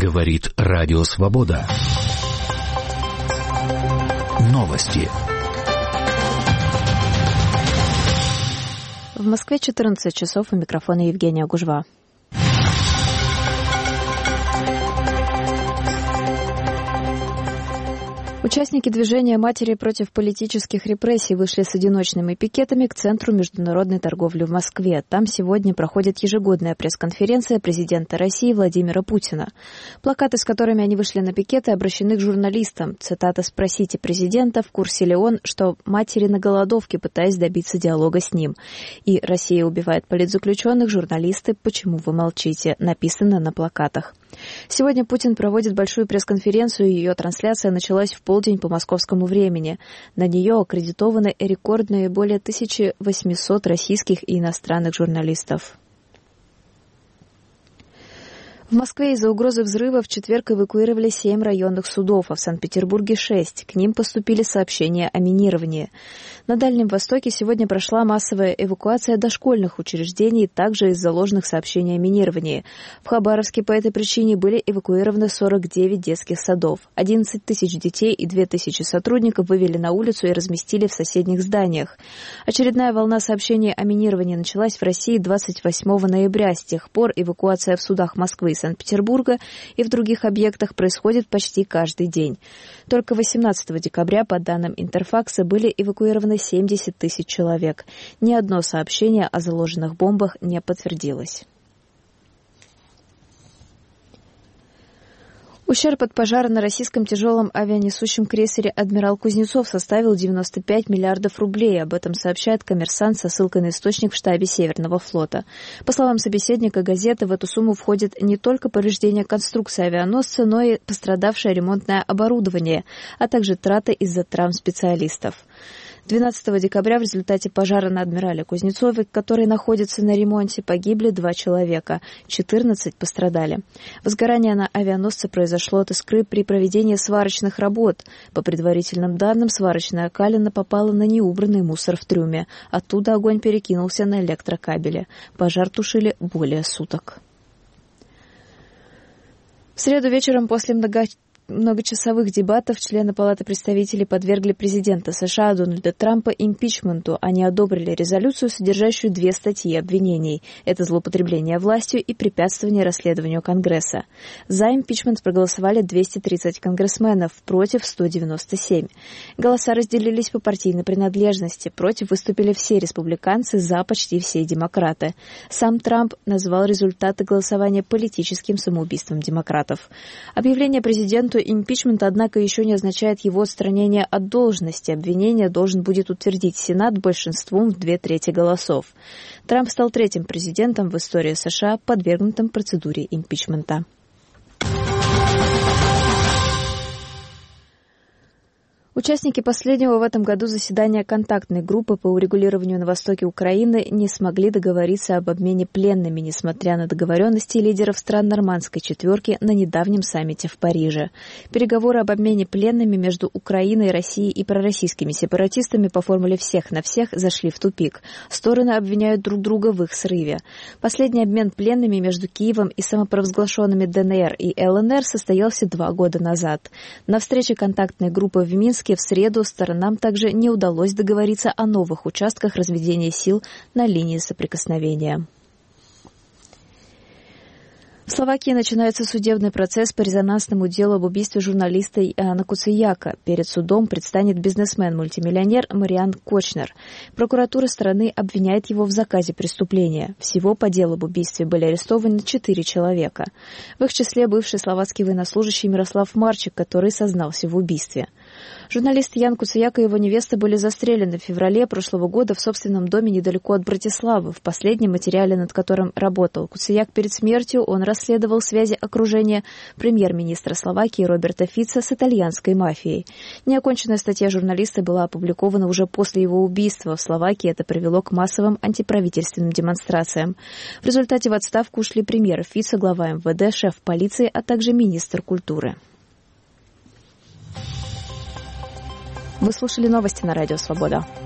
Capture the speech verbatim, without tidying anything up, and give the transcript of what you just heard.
Говорит Радио Свобода. Новости. В Москве четырнадцать часов, у микрофона Евгения Гужва. Участники движения «Матери против политических репрессий» вышли с одиночными пикетами к Центру международной торговли в Москве. Там сегодня проходит ежегодная пресс-конференция президента России Владимира Путина. Плакаты, с которыми они вышли на пикеты, обращены к журналистам. Цитата: «Спросите президента, в курсе ли он, что матери на голодовке, пытаясь добиться диалога с ним. И Россия убивает политзаключенных, журналисты, почему вы молчите?» написано на плакатах. Сегодня Путин проводит большую пресс-конференцию, ее трансляция началась в полдень по московскому времени. На нее аккредитованы рекордные более тысячи восьмисот российских и иностранных журналистов. В Москве из-за угрозы взрыва в четверг эвакуировали семь районных судов, а в Санкт-Петербурге шесть. К ним поступили сообщения о минировании. На Дальнем Востоке сегодня прошла массовая эвакуация дошкольных учреждений, также из-за ложных сообщений о минировании. В Хабаровске по этой причине были эвакуированы сорок девять детских садов. одиннадцать тысяч детей и две тысячи сотрудников вывели на улицу и разместили в соседних зданиях. Очередная волна сообщений о минировании началась в России двадцать восьмого ноября. С тех пор эвакуация в судах Москвы и Санкт-Петербурга и в других объектах происходит почти каждый день. Только восемнадцатого декабря, по данным Интерфакса, были эвакуированы семьдесят тысяч человек. Ни одно сообщение о заложенных бомбах не подтвердилось. Ущерб от пожара на российском тяжелом авианесущем крейсере «Адмирал Кузнецов» составил девяносто пять миллиардов рублей. Об этом сообщает «Коммерсант» со ссылкой на источник в штабе Северного флота. По словам собеседника газеты, в эту сумму входит не только повреждение конструкции авианосца, но и пострадавшее ремонтное оборудование, а также траты из-за травм специалистов. двенадцатого декабря в результате пожара на «Адмирале Кузнецове», который находится на ремонте, погибли два человека, четырнадцать пострадали. Возгорание на авианосце произошло от искры при проведении сварочных работ. По предварительным данным, сварочная калина попала на неубранный мусор в трюме. Оттуда огонь перекинулся на электрокабели. Пожар тушили более суток. В среду вечером после многочисленных многочасовых дебатов члены Палаты представителей подвергли президента США Дональда Трампа импичменту. Они одобрили резолюцию, содержащую две статьи обвинений. Это злоупотребление властью и препятствование расследованию Конгресса. За импичмент проголосовали двести тридцать конгрессменов, против сто девяносто семь. Голоса разделились по партийной принадлежности. Против выступили все республиканцы, за почти все демократы. Сам Трамп назвал результаты голосования политическим самоубийством демократов. Объявление президенту импичмент, однако, еще не означает его отстранение от должности. Обвинение должен будет утвердить Сенат большинством в две трети голосов. Трамп стал третьим президентом в истории США, подвергнутым процедуре импичмента. Участники последнего в этом году заседания контактной группы по урегулированию на востоке Украины не смогли договориться об обмене пленными, несмотря на договоренности лидеров стран Нормандской четверки на недавнем саммите в Париже. Переговоры об обмене пленными между Украиной, Россией и пророссийскими сепаратистами по формуле «всех на всех» зашли в тупик. Стороны обвиняют друг друга в их срыве. Последний обмен пленными между Киевом и самопровозглашенными ДНР и ЛНР состоялся два года назад. На встрече контактной группы в Минске в среду сторонам также не удалось договориться о новых участках разведения сил на линии соприкосновения. В Словакии начинается судебный процесс по резонансному делу об убийстве журналиста Яна Куцияка. Перед судом предстанет бизнесмен-мультимиллионер Мариан Кочнер. Прокуратура страны обвиняет его в заказе преступления. Всего по делу об убийстве были арестованы четыре человека. В их числе бывший словацкий военнослужащий Мирослав Марчик, который сознался в убийстве. Журналист Ян Куцияк и его невеста были застрелены в феврале прошлого года в собственном доме недалеко от Братиславы. В последнем материале, над которым работал Куцияк перед смертью, он расследовал связи окружения премьер-министра Словакии Роберта Фица с итальянской мафией. Неоконченная статья журналиста была опубликована уже после его убийства. В Словакии это привело к массовым антиправительственным демонстрациям. В результате в отставку ушли премьер Фица, глава эм вэ дэ, шеф полиции, а также министр культуры. Вы слушали новости на Радио Свобода.